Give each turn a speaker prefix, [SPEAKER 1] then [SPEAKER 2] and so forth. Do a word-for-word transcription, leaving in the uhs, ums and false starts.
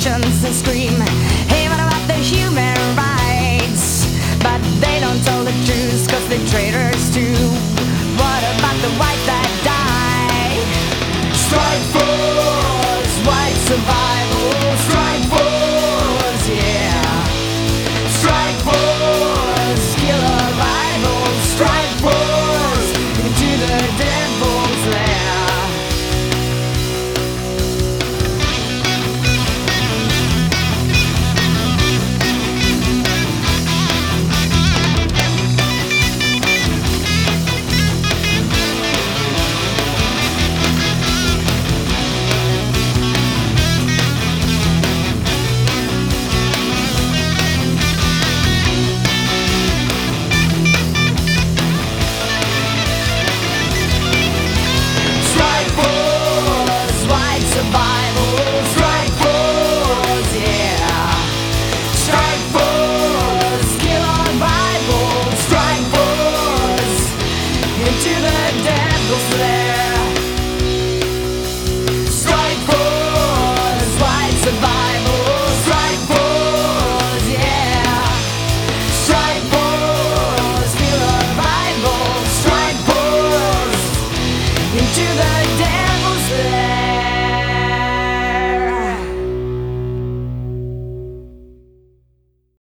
[SPEAKER 1] conscience and scream, hey, what about the human rights? But they don't tell the truth, cause they're traitors too. What about the whites that die? Strike force, white survival. Strike force, yeah. Strike force, killer rivals. Strike force, into the devil's lair. To the devil's lair.